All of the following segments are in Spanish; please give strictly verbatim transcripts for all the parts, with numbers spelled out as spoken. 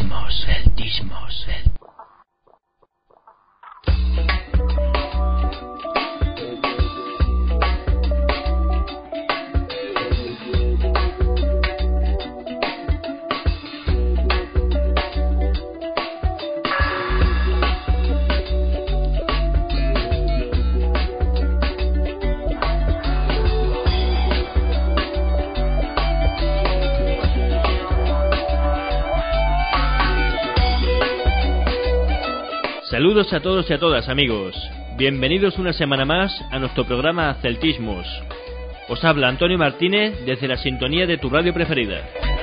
Celtismos, celtismos, cel... Saludos a todos y a todas, amigos. Bienvenidos una semana más a nuestro programa Celtismos. Os habla Antonio Martínez desde la sintonía de tu radio preferida.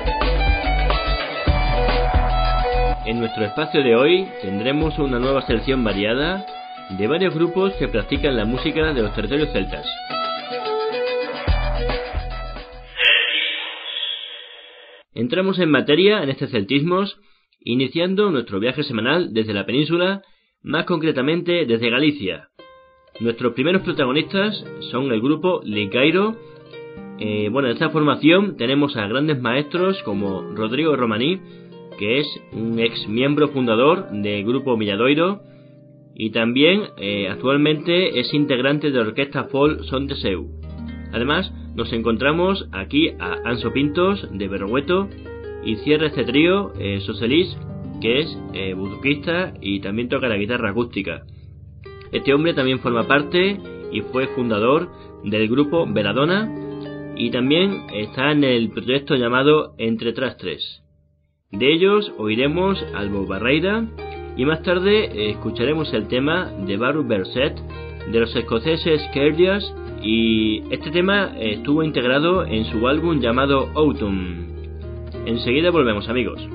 En nuestro espacio de hoy tendremos una nueva selección variada de varios grupos que practican la música de los territorios celtas. Entramos en materia en este Celtismos, iniciando nuestro viaje semanal desde la península, más concretamente desde Galicia. Nuestros primeros protagonistas son el grupo Licairo. Eh, bueno, en esta formación tenemos a grandes maestros como Rodrigo Romaní, que es un ex miembro fundador del grupo Milladoiro, y también eh, actualmente es integrante de la orquesta folk Son de Seu. Además, nos encontramos aquí a Anso Pintos de Berrogueto, y cierra este trío eh, Soselis, que es eh, buzuquista y también toca la guitarra acústica. Este hombre también forma parte y fue fundador del grupo Veladona, y también está en el proyecto llamado Entre Trastres. De ellos oiremos Albo Barreira, y más tarde eh, escucharemos el tema de Baru Berset de los escoceses Kerdias, y este tema eh, estuvo integrado en su álbum llamado Autumn. Enseguida volvemos, amigos.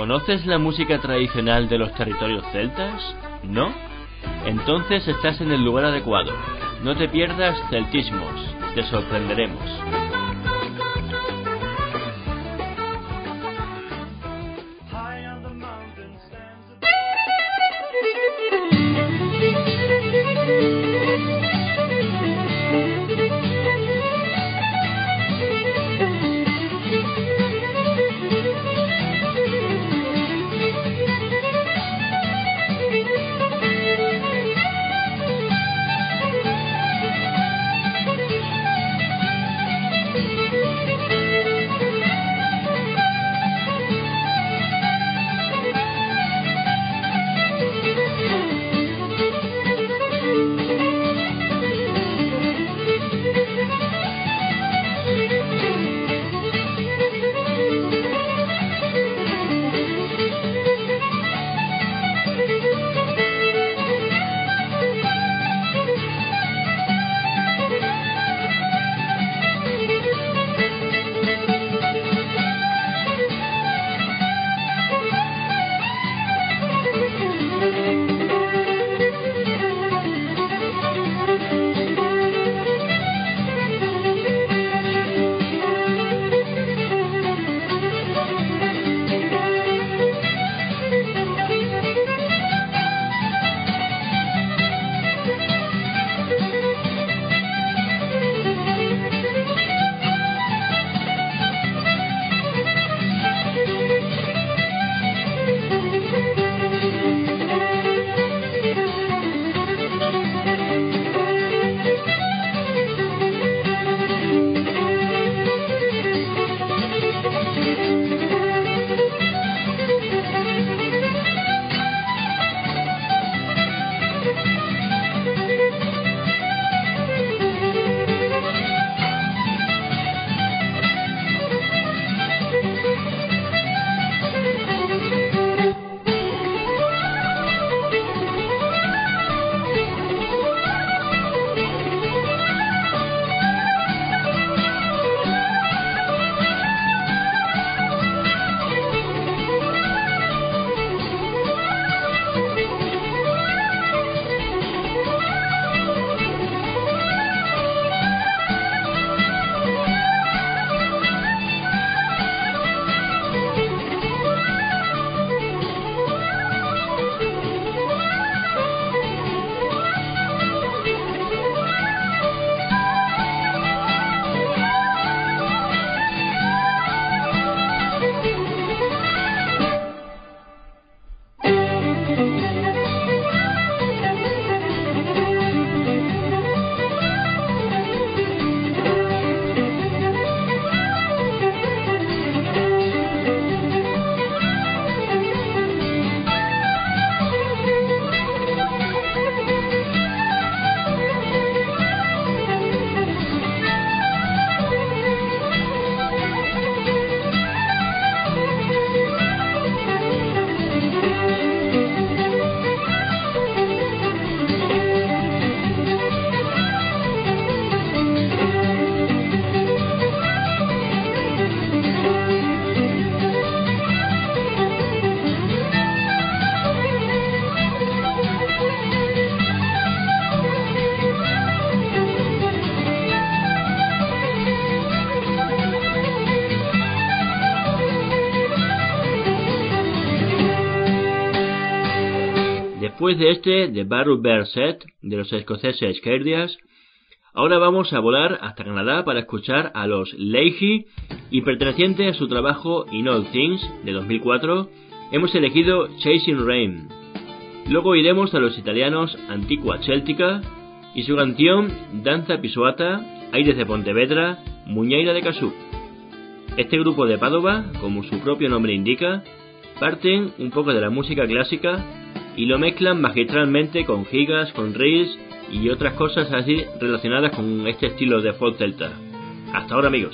¿Conoces la música tradicional de los territorios celtas? ¿No? Entonces estás en el lugar adecuado. No te pierdas Celtismos, te sorprenderemos. Después de este, The Barrow Bear Set, de los escoceses Cairdias, ahora vamos a volar hasta Canadá para escuchar a los Leahy, y perteneciente a su trabajo In All Things, de dos mil cuatro, hemos elegido Chasing Rain. Luego iremos a los italianos Antigua Celtica, y su canción Danza Pisuata, Aires de Pontevedra, Muñeira de Casú. Este grupo de Padova, como su propio nombre indica, parten un poco de la música clásica y lo mezclan magistralmente con gigas, con reels y otras cosas así relacionadas con este estilo de folk celta. Hasta ahora, amigos.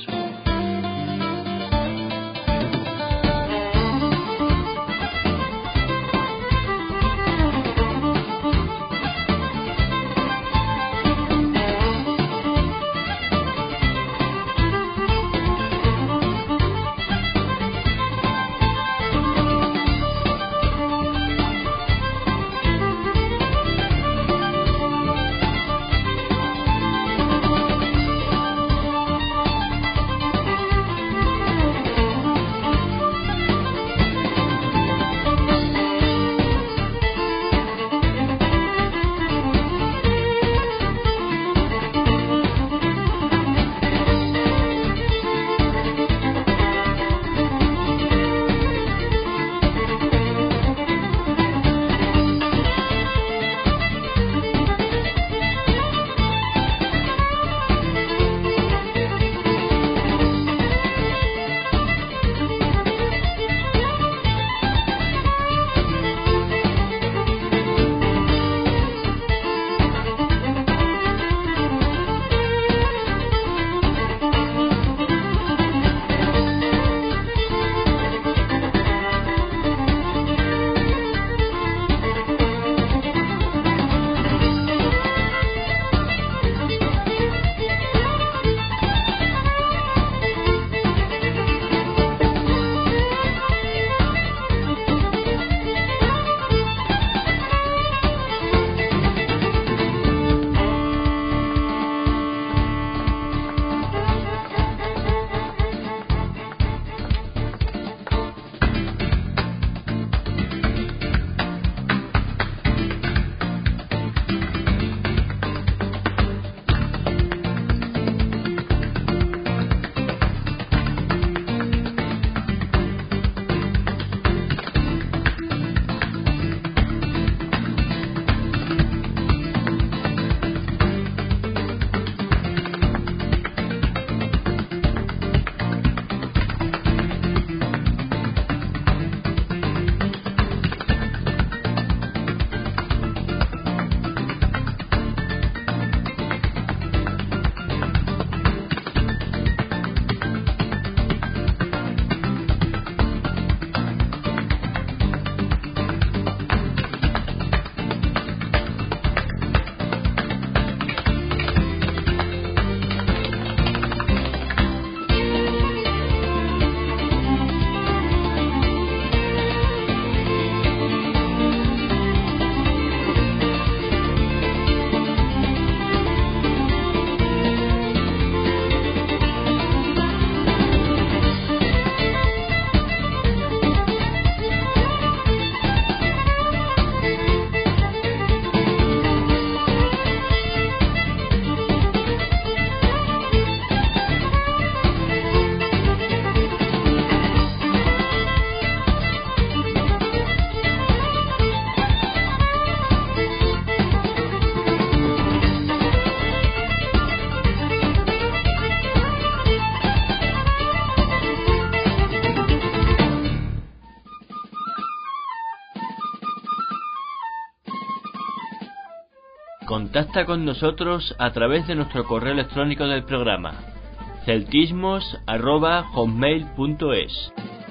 Contacta con nosotros a través de nuestro correo electrónico del programa, celtismos arroba hotmail punto es.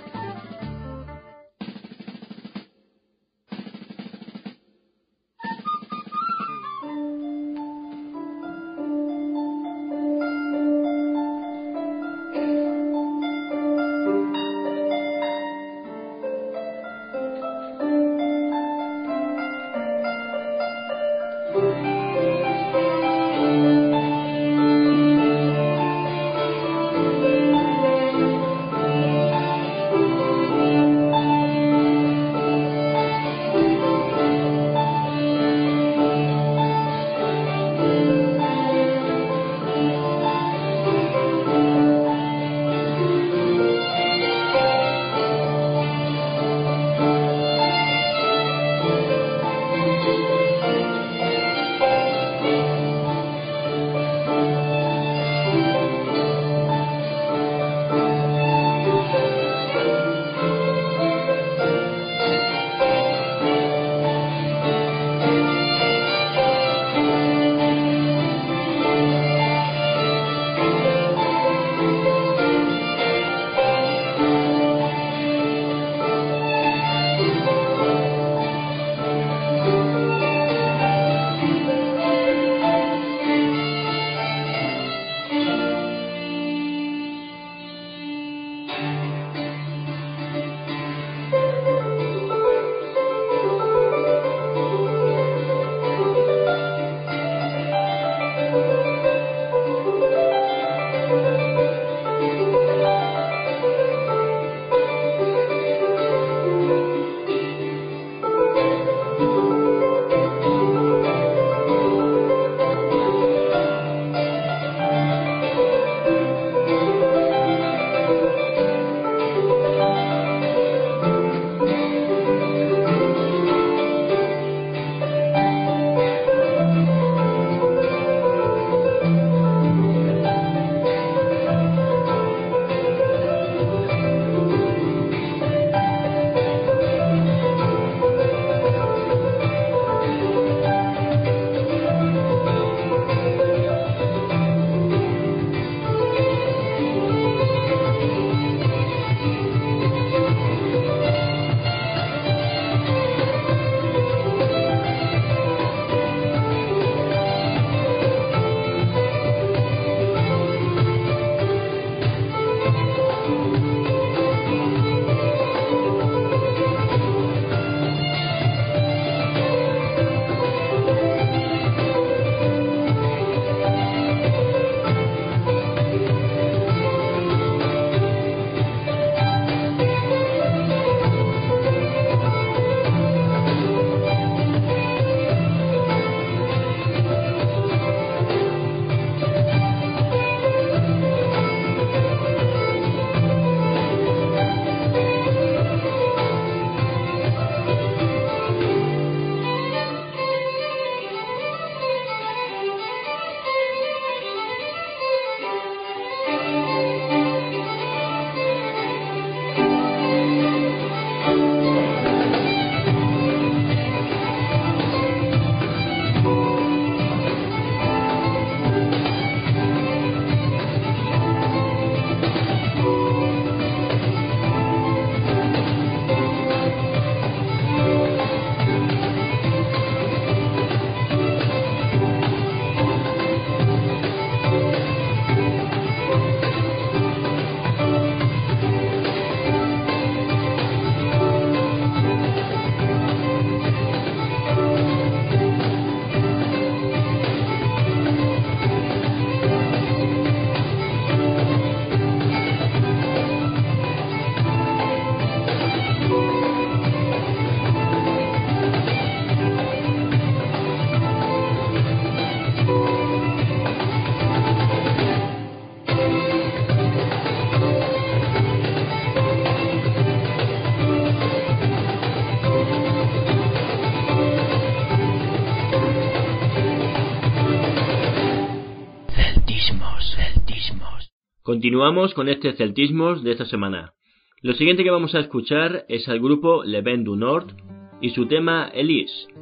Continuamos con este celtismos de esta semana. Lo siguiente que vamos a escuchar es al grupo Le Vent du Nord y su tema Elise,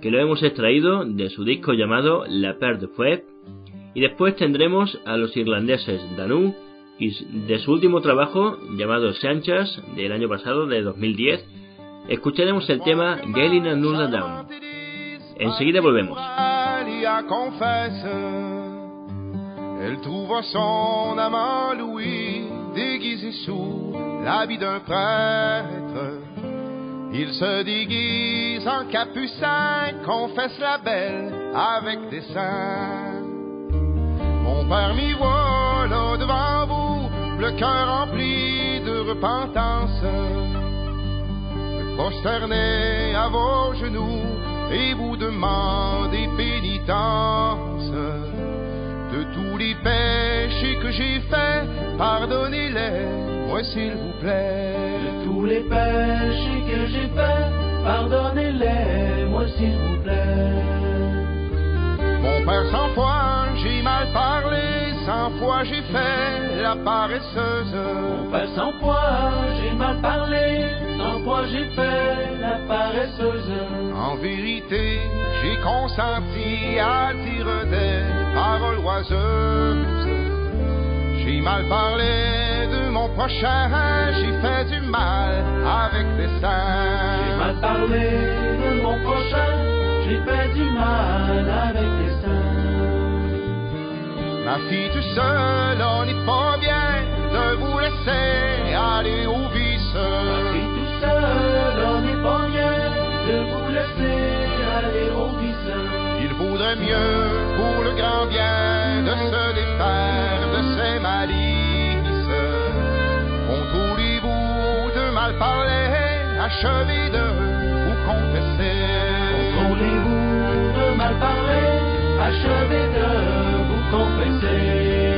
que lo hemos extraído de su disco llamado La Paire de Fouet, y después tendremos a los irlandeses Danu y de su último trabajo llamado Sanchez del año pasado, de dos mil diez, escucharemos el tema Gaelin and Nulla Down. Enseguida volvemos. Elle trouva son amant Louis déguisé sous l'habit d'un prêtre. Il se déguise en capucin, confesse la belle avec des seins. Mon père, m'y voilà devant vous, le cœur rempli de repentance, me prosterner à vos genoux et vous demander pénitence. De tous les péchés que j'ai faits, pardonnez-les, moi s'il vous plaît. De tous les péchés que j'ai faits, pardonnez-les, moi s'il vous plaît. Mon père, cent fois j'ai mal parlé, cent fois j'ai fait la paresseuse. Mon père, cent fois j'ai mal parlé, cent fois j'ai fait la paresseuse. En vérité, j'ai consenti à dire des paroles oiseuses. J'ai mal parlé de mon prochain, j'ai fait du mal avec des seins. J'ai mal parlé de mon prochain, j'ai fait du mal avec des seins. Ma fille tout seule, on n'est pas bien de vous laisser aller au vice. Ma fille tout seule, on n'est pas bien de vous laisser aller au vice. Il vaudrait mieux pour le grand bien de se défaire de ces malices. Contrôlez-vous de mal parler, achevez de vous confesser. Contrôlez-vous de mal parler, achevez de vous confesser.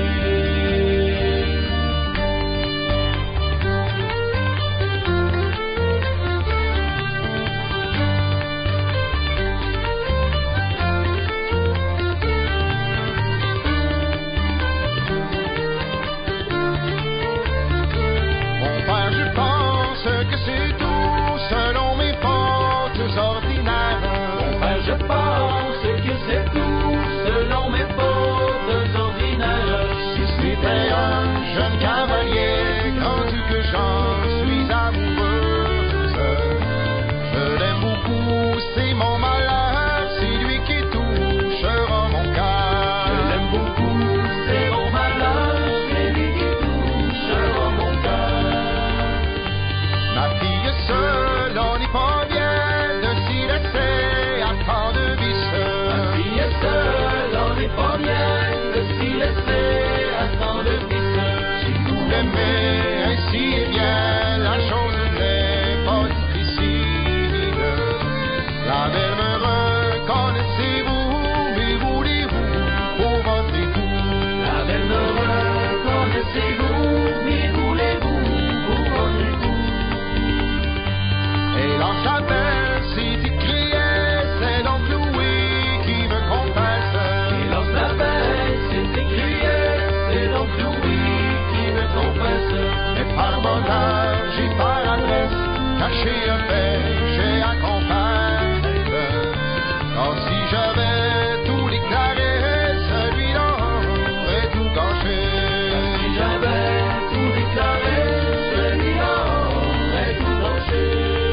Cacher un péché à combattre. Car si j'avais tout déclaré, celui-là aurait tout gâché. Si j'avais tout déclaré, celui-là aurait tout gâché.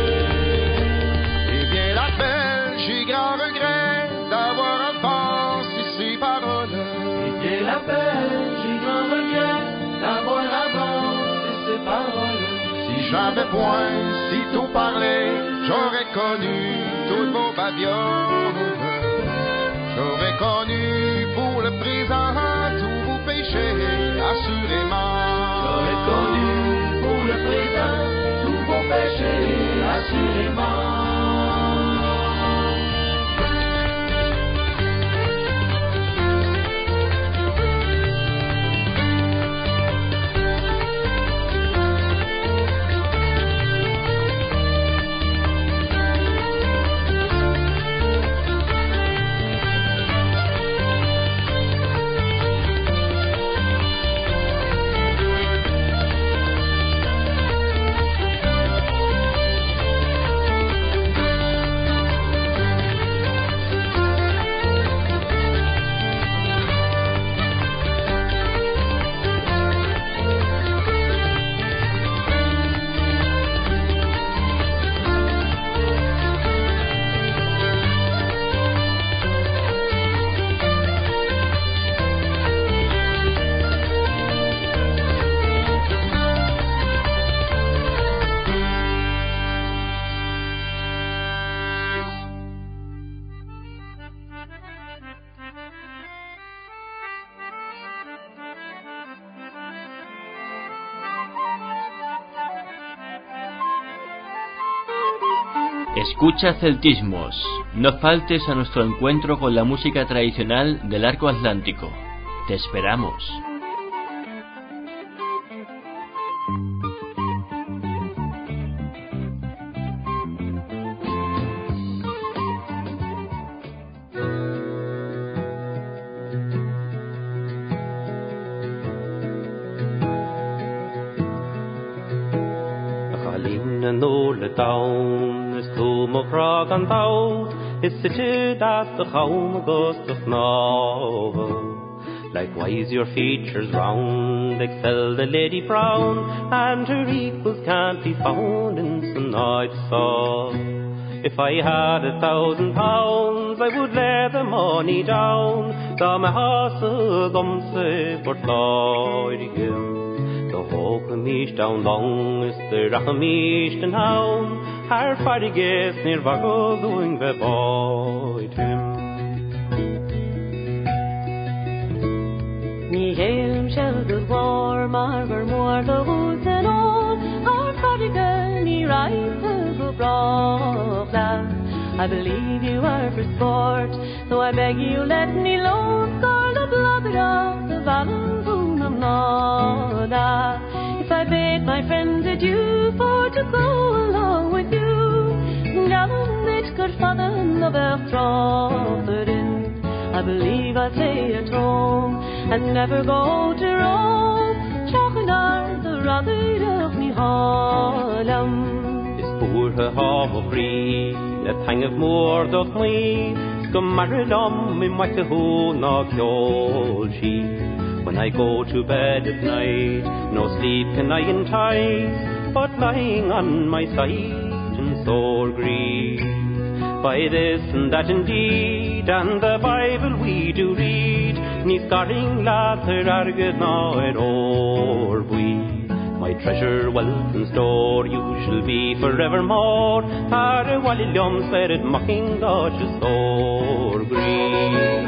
Eh bien la belle, j'ai grand regret d'avoir avancé ces paroles. Eh bien la belle, j'ai grand regret d'avoir avancé ces paroles. Si j'avais point sitôt parlé, j'aurais connu toutes vos babioles. J'aurais connu pour le présent tous vos péchés, assurément. J'aurais connu pour le présent tous vos péchés, assurément. Escucha Celtismos. No faltes a nuestro encuentro con la música tradicional del arco atlántico. Te esperamos. An tau is sitted at the home August of novel. Likewise your features round excel the lady brown, and her equals can't be found in some night's song. If I had a thousand pounds, I would lay the money down, da my house a gumse but Lord him. The Hawkamish down long is the Rachamish den hound, her fariges near Vago going the boy him. Ni helm shall the war marver more the woods and all, our fariges ni right to go I believe you are for sport, so I beg you let me loan scar the blood of the Valentine of Nada. If I bade my friends adieu for to go along with you, Gallon it could fathom the Bertrand in. I believe I'll stay at home and never go to Rome. Chalking are the rather of me Harlem. This poor ha of free, a tang of more doth me. Scum married on me like a who knock your she. When I go to bed at night, no sleep can I entice, but lying on my side in sore grief. By this and that indeed, and the Bible we do read, ni scarring lather arged now at or we. My treasure, wealth and store, you shall be forevermore. Tare walilium said it mocking God's sore grief.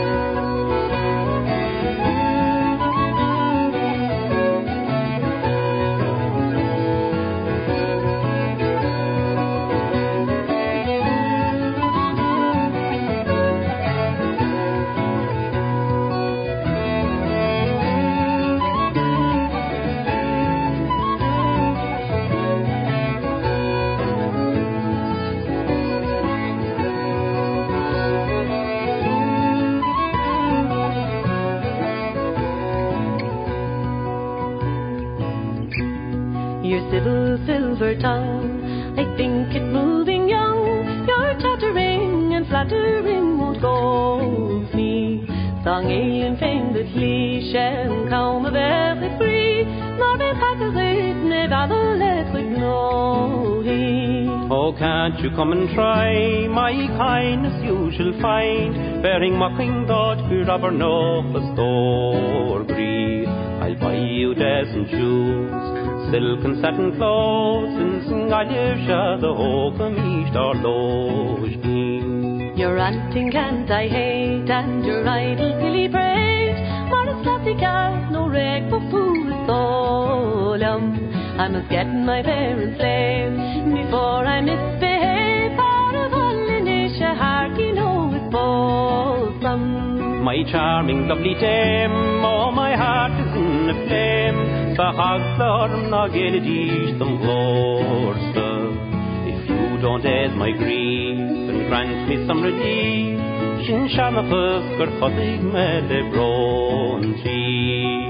Silver tongue, I think it moving young. Your chattering and flattering won't go with me. Song alien fame that cliché, calm of every free. Not a packet, never let it know he. Oh, can't you come and try? My kindness you shall find, bearing mocking thought for rubber no store grief. I'll buy you decent shoes, silk and satin clothes, and sing Alisha the Hawkamish or Loge. Your ranting can't I hate, and your idle silly praise. But it's classic as no reg for fool is solemn. I must get my parents' slave before I misbehave. Part of Alinisha Harky no is balsam. My charming lovely dame, oh my heart is in a flame. Sahaglarm na geledish some glorsta. If you don't aid my grief and grant me some relief, Shin Shanafus gur chodig me de bronchi.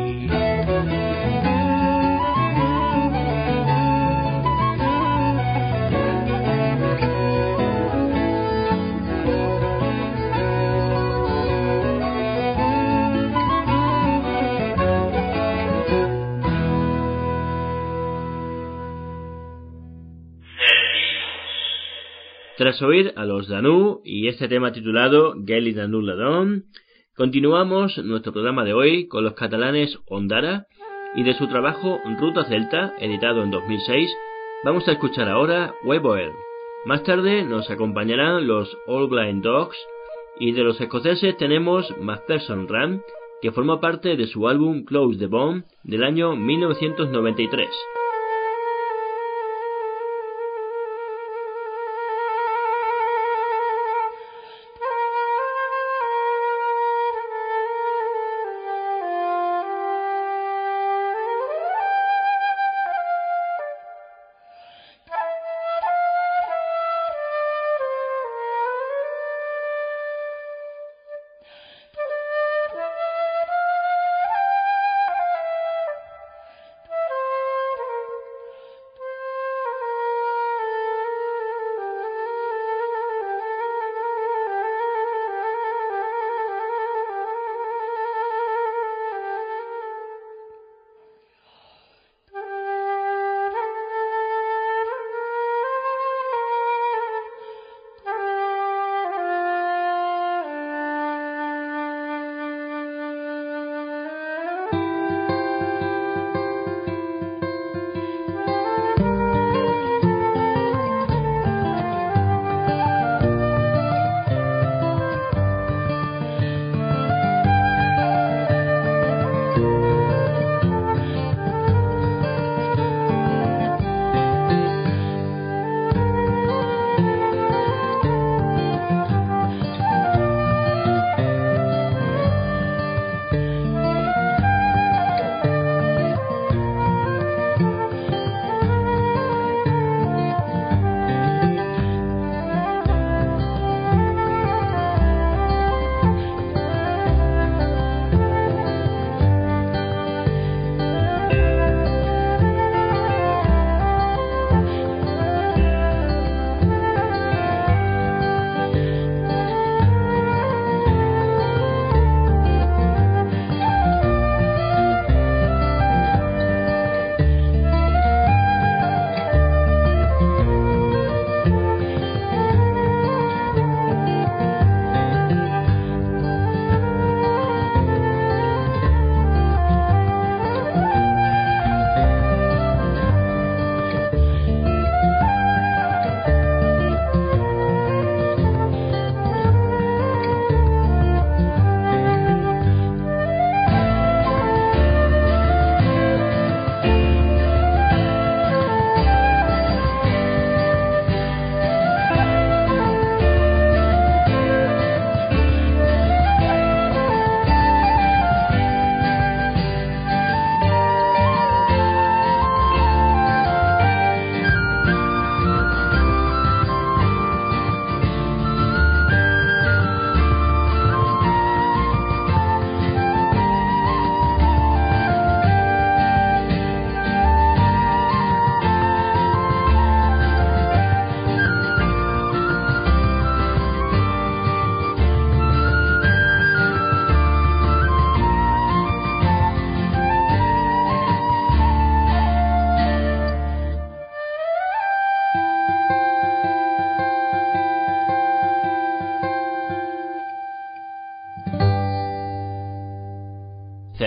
Tras oír a los Danú y este tema titulado Gaily Danú Ladón, continuamos nuestro programa de hoy con los catalanes Ondara y de su trabajo Ruta Celta, editado en dos mil seis, vamos a escuchar ahora Weboer. Más tarde nos acompañarán los All Blind Dogs y de los escoceses tenemos Macpherson Run, que formó parte de su álbum Close the Bomb del año mil novecientos noventa y tres.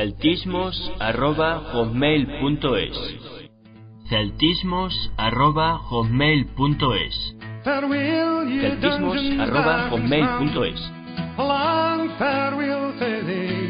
celtismos arroba hotmail punto es. celtismos arroba hotmail punto es. celtismos arroba hotmail punto es. A long farewell to thee.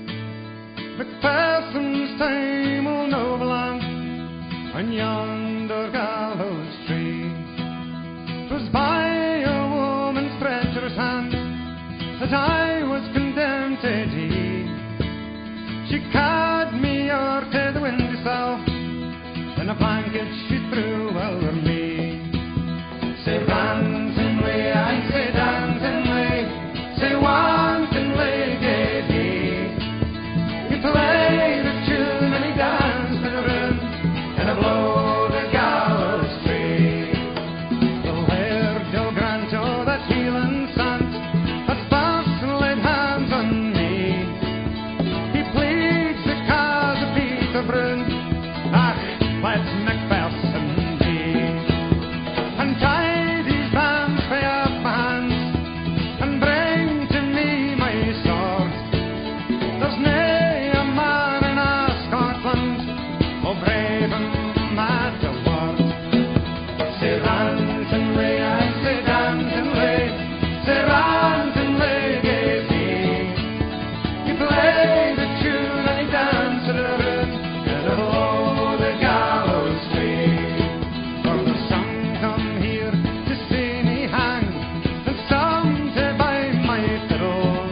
Macpherson's time will no belong on yonder gallows tree. 'Twas by a woman's treacherous hand that I was condemned to die. She carried me o'er to the windowsill, and a blanket she threw over me. Say dancing way, I say dancing way, say wantonly gave he. He played a tune and he danced to the rhythm, and I blow the gallows tree. The Laird del Granto, that healing sant, has fast laid hands on me. He pleads the cause of Peter Brun, ach, let's Macpherson be. And tie these bands for your hands, and bring to me my sword. There's nae a man in a Scotland more brave and mad the word. Say rantonly, I say rantonly, say rantonly gave he. He played a tune and he danced to the rhythm, and below the gallows tree. For the sun come here to see me hang, and some to buy my fiddle.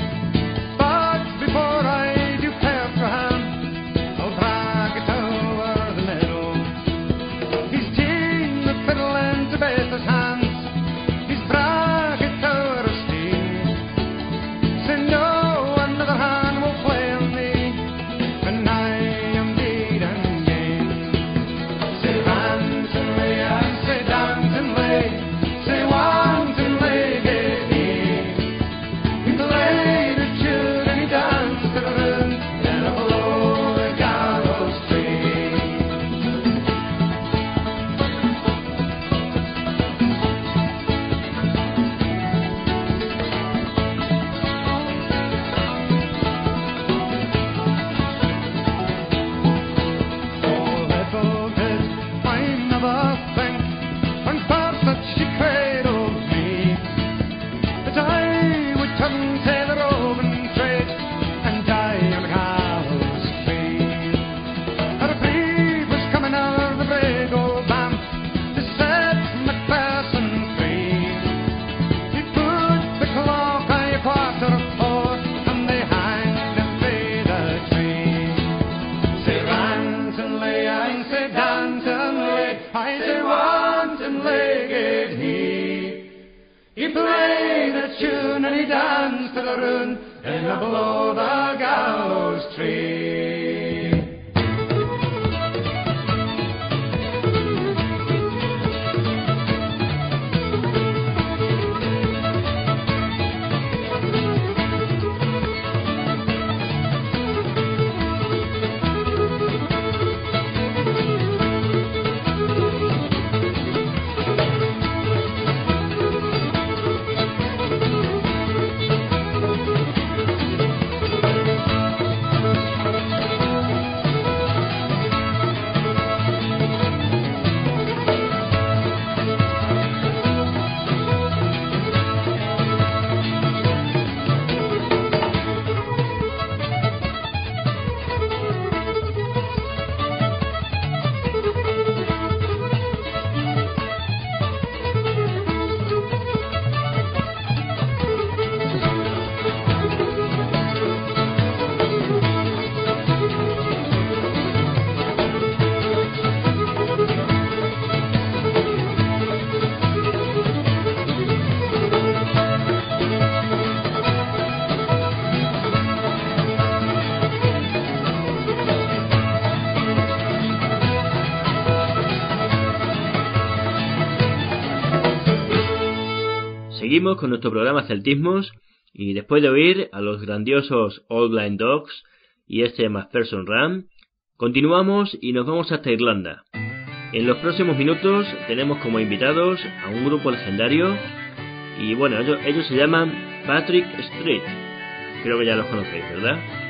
But before I do care for him, I'll drag it over the middle. He's ta'en the fiddle into Beather's hands, he's drag it over a steam. Say no another hand will play on me, when I am deed and game. Say rantonly, I say dancingly, say wantonly gave he. He played a tune and he danced to the rhythm, and below the gallows tree. Oh, little did my mother think, when first that she cradled me, that I would turn to the roving trade and die on the gallows tree. Her brave was coming out of the brave old band to set Macpherson free. He put the clock on a quarter of four, and they hanged him by the tree. Say rantonly, I say dancingly, I say wantonly gave he. He played a tune and he danced to the rune, and below the gallows tree. Seguimos con nuestro programa Celtismos, y después de oír a los grandiosos Old Blind Dogs y este Macpherson Ram, continuamos y nos vamos hasta Irlanda. En los próximos minutos tenemos como invitados a un grupo legendario, y bueno, ellos, ellos se llaman Patrick Street. Creo que ya los conocéis, ¿verdad?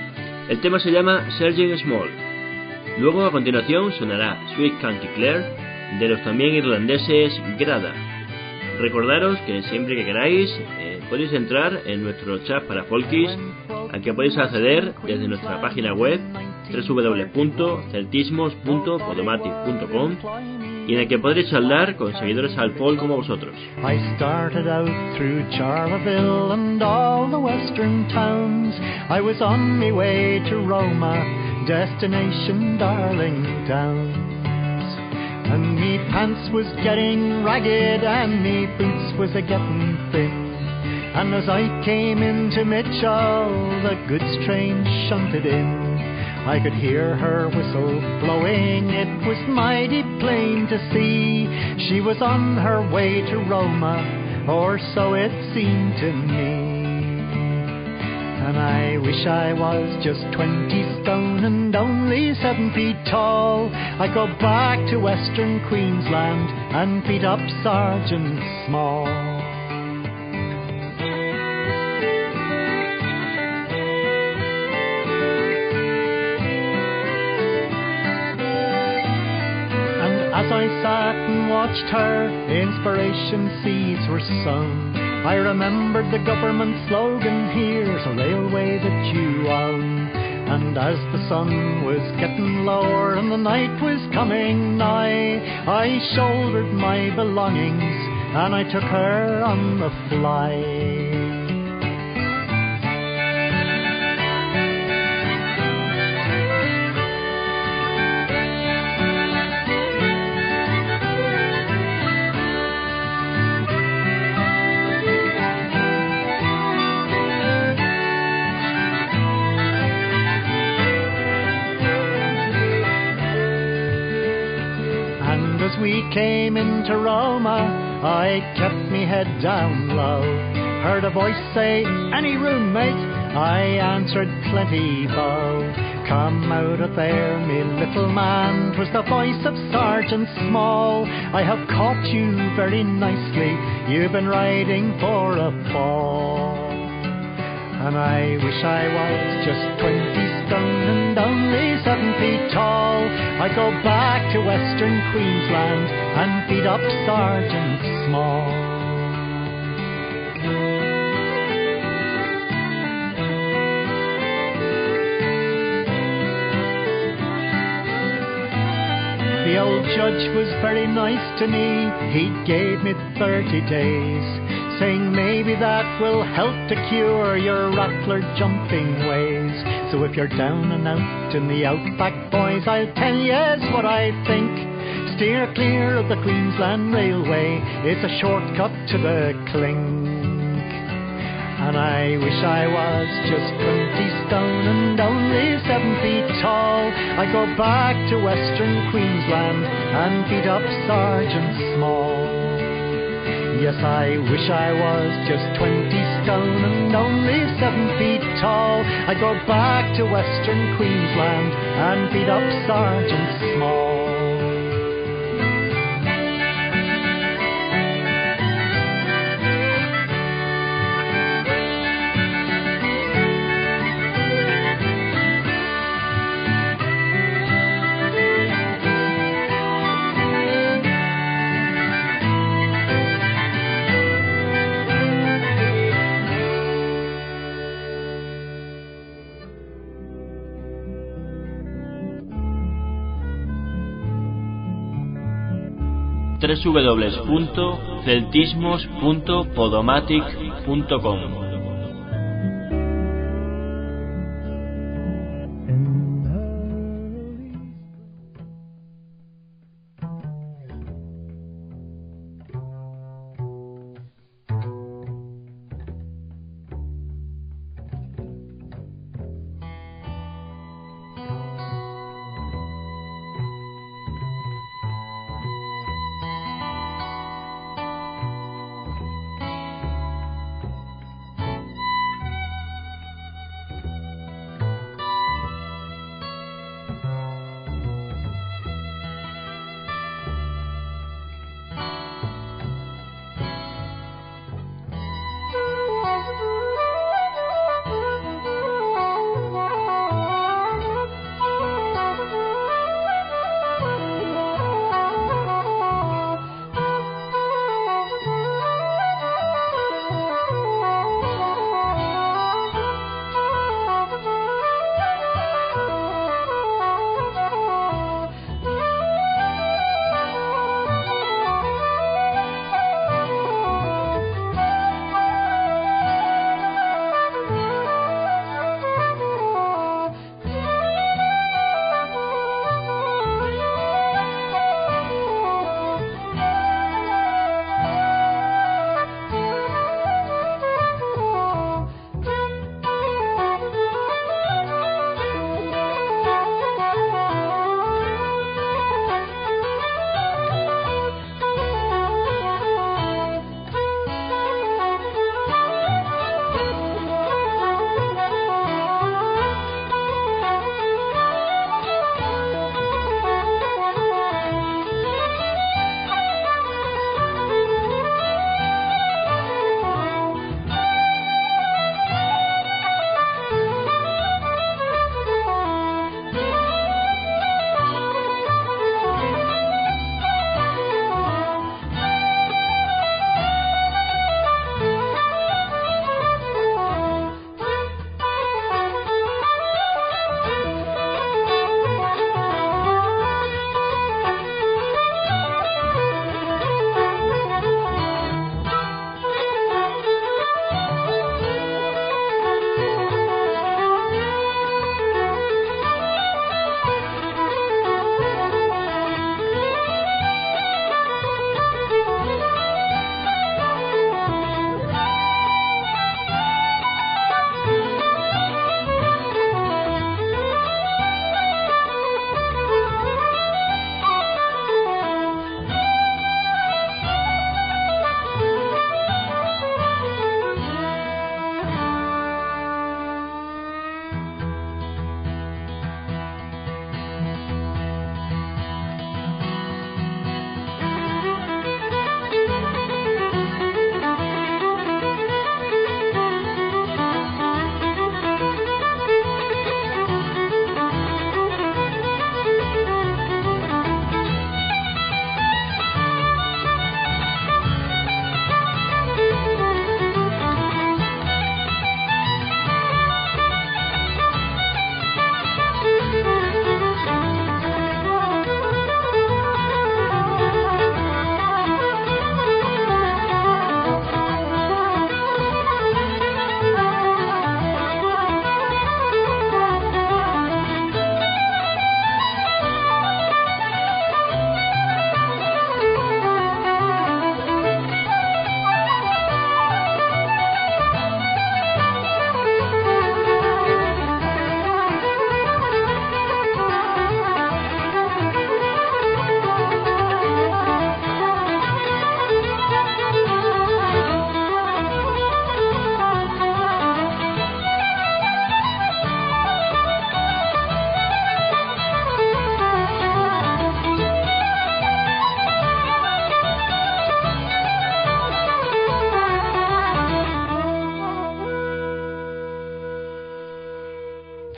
El tema se llama Sergeant Small. Luego, a continuación, sonará Sweet Canticleer de los también irlandeses Grada. Recordaros que siempre que queráis eh, podéis entrar en nuestro chat para folkies, al que podéis acceder desde nuestra página web doble u doble u doble u punto celtismos punto podomatic punto com y en el que podréis charlar con seguidores al folk como vosotros. I started out through Charleville and all the western towns. I was on my way to Roma, destination Darling Downs. And me pants was getting ragged and me boots was a getting thin. And as I came into Mitchell, the goods train shunted in. I could hear her whistle blowing, it was mighty plain to see. She was on her way to Roma, or so it seemed to me. And I wish I was just twenty stone and only seven feet tall. I'd go back to Western Queensland and beat up Sergeant Small. As I sat and watched her, inspiration seeds were sown. I remembered the government slogan, here's a railway that you own. And as the sun was getting lower and the night was coming nigh, I shouldered my belongings and I took her on the fly. As we came into Roma, I kept me head down low. Heard a voice say, any room, mate? I answered, plenty, beau. Come out of there, me little man. 'Twas the voice of Sergeant Small. I have caught you very nicely. You've been riding for a fall. And I wish I was just twenty stone and only seven feet tall. I'd go back to Western Queensland and beat up Sergeant Small. The old judge was very nice to me. He gave me thirty days, saying maybe that will help to cure your rattler jumping ways. So if you're down and out in the outback, boys, I'll tell yez what I think. Steer clear of the Queensland Railway, it's a shortcut to the clink. And I wish I was just twenty stone and only seven feet tall. I'd go back to Western Queensland and beat up Sergeant Small. Yes, I wish I was just twenty stone and only seven feet tall. I'd go back to Western Queensland and beat up Sergeant Small. doble u doble u doble u punto celtismos punto podomatic punto com.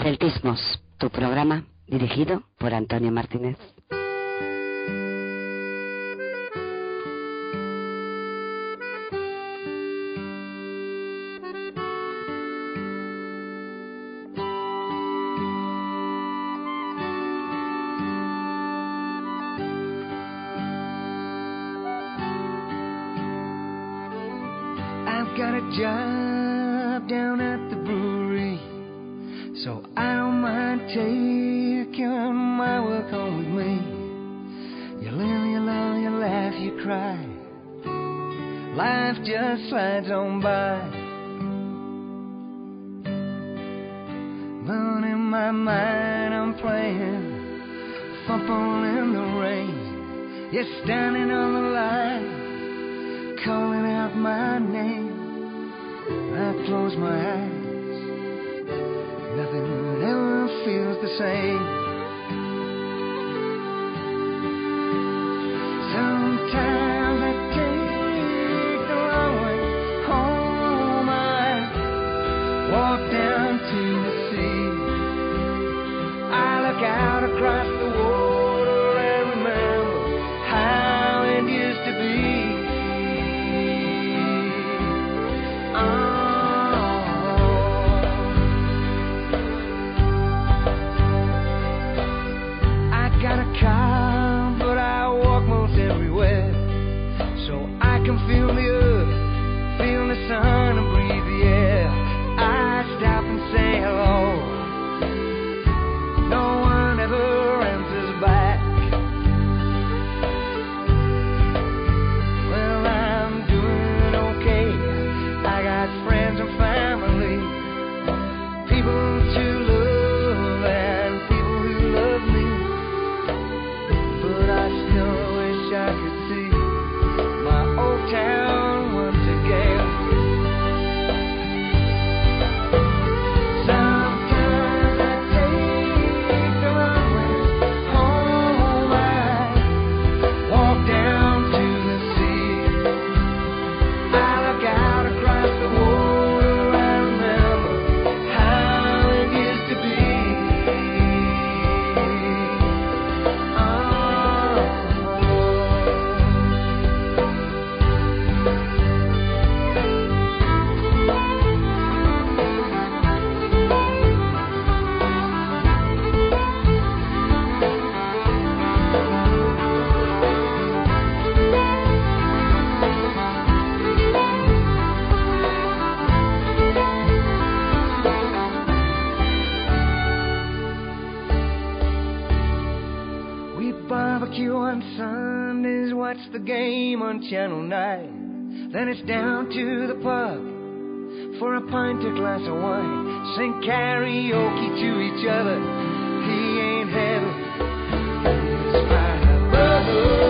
Celtismos, tu programa dirigido por Antonio Martínez. Got a job down at the brewery, so I don't mind taking my work home with me. You live, you love, you laugh, you cry. Life just slides on by. But in my mind I'm playing football in the rain. You're standing on the line, calling out my name. I close my eyes, nothing ever feels the same. Sometimes I take the long way home. I walk down to the sea. I look out across the water and remember how it used to be. Car, but I walk most everywhere, so I can feel the earth, feel the sun and breathe the air. I stop and say hello, no one ever answers back. Well, I'm doing okay, I got friends and family, people to love and people who love me. But I still wish I could see my old town once again. Sometimes I take the long way home. I walk down to the sea. I look out across the water. I remember how it used to be. Barbecue on Sundays, watch the game on Channel nine. Then it's down to the pub for a pint, a glass of wine. Sing karaoke to each other. He ain't heaven, he's my brother.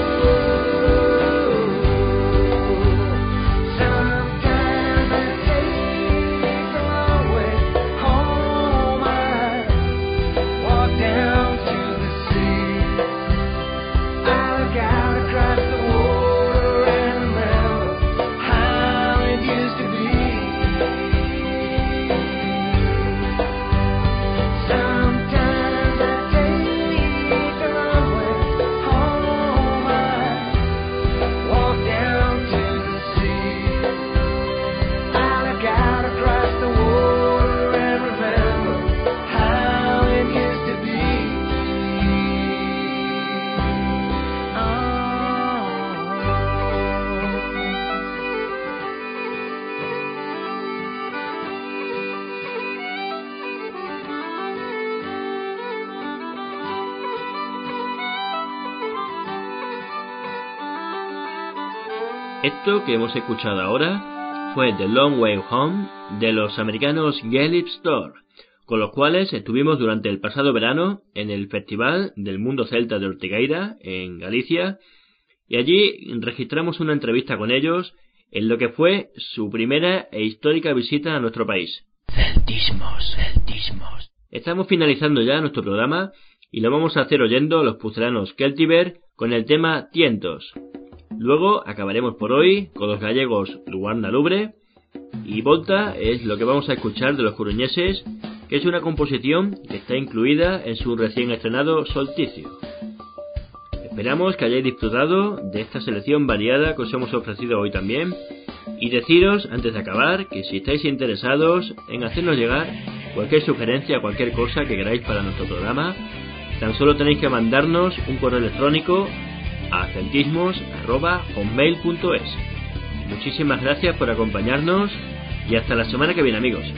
Esto que hemos escuchado ahora fue The Long Way Home de los americanos Gaelic Storm, con los cuales estuvimos durante el pasado verano en el Festival del Mundo Celta de Ortigueira, en Galicia, y allí registramos una entrevista con ellos en lo que fue su primera e histórica visita a nuestro país. Celtismos, celtismos. Estamos finalizando ya nuestro programa y lo vamos a hacer oyendo a los pucelanos Celtiber con el tema Tientos. Luego acabaremos por hoy con los gallegos Luarna Lubre, y Volta es lo que vamos a escuchar de los coruñeses que es una composición que está incluida en su recién estrenado Solsticio. Esperamos que hayáis disfrutado de esta selección variada que os hemos ofrecido hoy también, y deciros antes de acabar que si estáis interesados en hacernos llegar cualquier sugerencia, cualquier cosa que queráis para nuestro programa, tan solo tenéis que mandarnos un correo electrónico a celtismos arroba hotmail punto es. Muchísimas gracias por acompañarnos y hasta la semana que viene, amigos.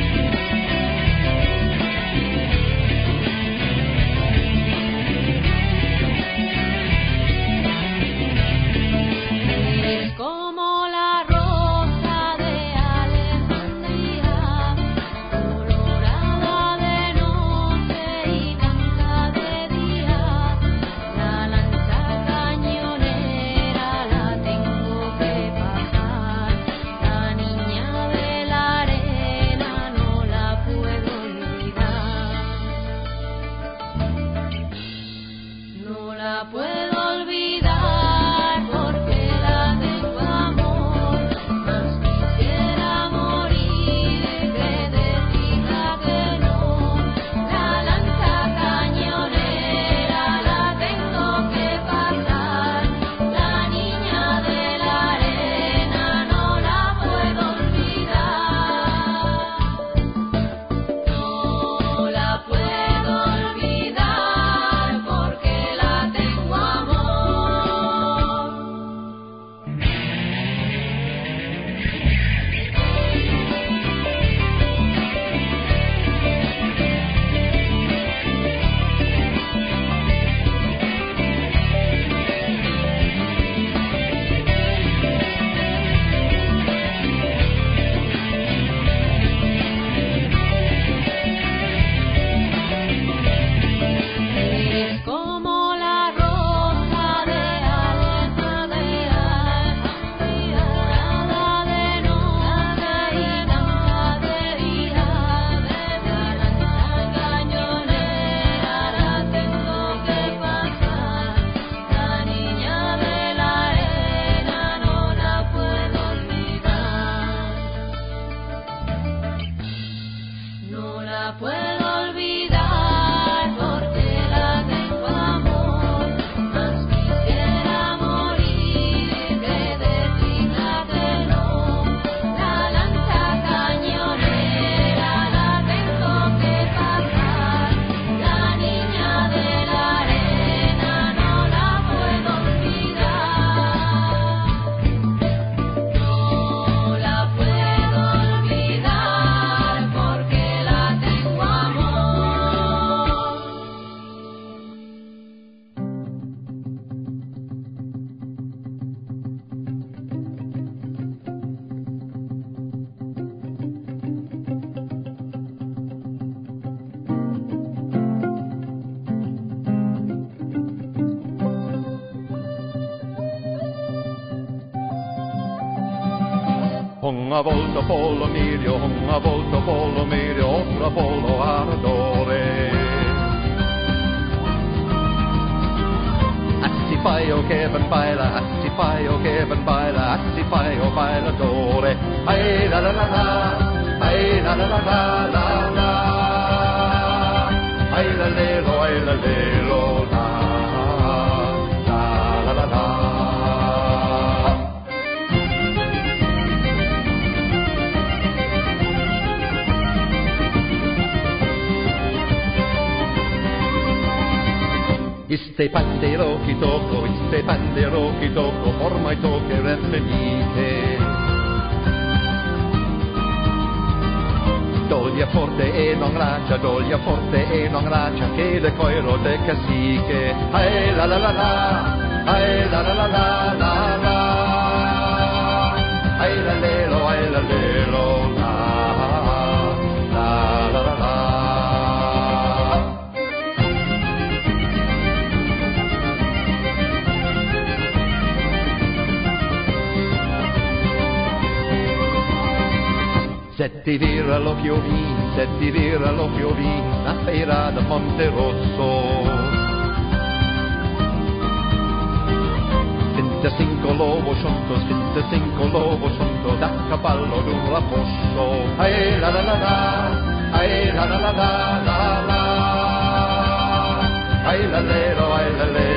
Una volta pollo mirio, una volta pollo mirio, otra pollo ardore. Assipaio che ben baila, assipaio che ben baila, assipaio bailatore. Ai la la la la, ai la la la la la la, ai la lelo, ai la lelo la, la la la la. Iste pandero chi tocco, iste pandero chi tocco, ormai toccherebbe miche. Doglia forte e non raccia, doglia forte e non raccia, che le coiro de caciche. Ai la la la la, ai la la la la la la, ai la lelo, ai la lelo la, la la la la. Se ti vira lo piovin, se ti vira lo piovin, la feira da Monte Rosso. Sinte cinco lobo sciunto, sinte cinco lobo sciunto, da cavallo d'un raposo. Ai la la la la, Ay la la la la la la. Ay la lero, ay la lero.